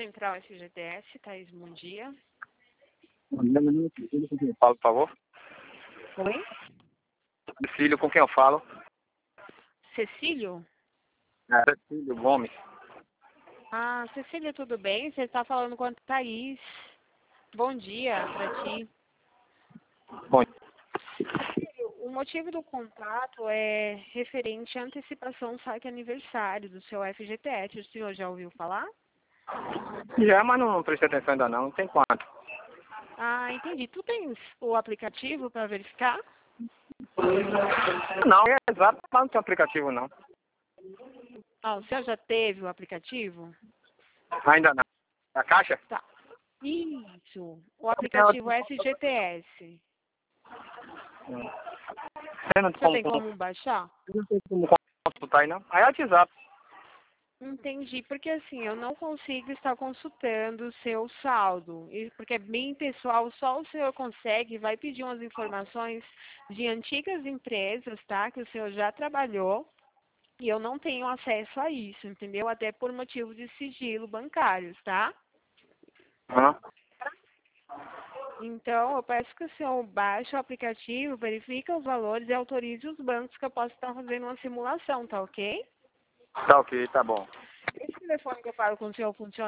Central FGTS, Thaís, bom dia. Falo, por favor. Oi? Filho, com quem eu falo? Cecílio? Filho Gomes. Ah, Cecília, tudo bem? Você está falando com a Thaís. Bom dia para ti. Bom, O motivo do contato é referente à antecipação saque aniversário do seu FGTS. O senhor já ouviu falar? já, mas não prestei atenção ainda não. Tem quanto? Ah, entendi. Tu tens o aplicativo para verificar? Não, é exato, mas não tem aplicativo não. Ah, o senhor já teve o aplicativo? Ainda não. A caixa? Tá. Isso. O aplicativo FGTS. Você não Você tem como baixar? tem como consultar aí não? Aí é WhatsApp. Entendi, porque assim, eu não consigo estar consultando o seu saldo, porque é bem pessoal, só o senhor consegue, vai pedir umas informações de antigas empresas, tá, que o senhor já trabalhou, e eu não tenho acesso a isso, entendeu? Até por motivo de sigilo bancários, tá? Aham. Então, eu peço que o senhor baixe o aplicativo, verifique os valores e autorize os bancos que eu posso estar fazendo uma simulação, tá ok? Tá ok, tá bom. Esse telefone que eu falo com o senhor funciona?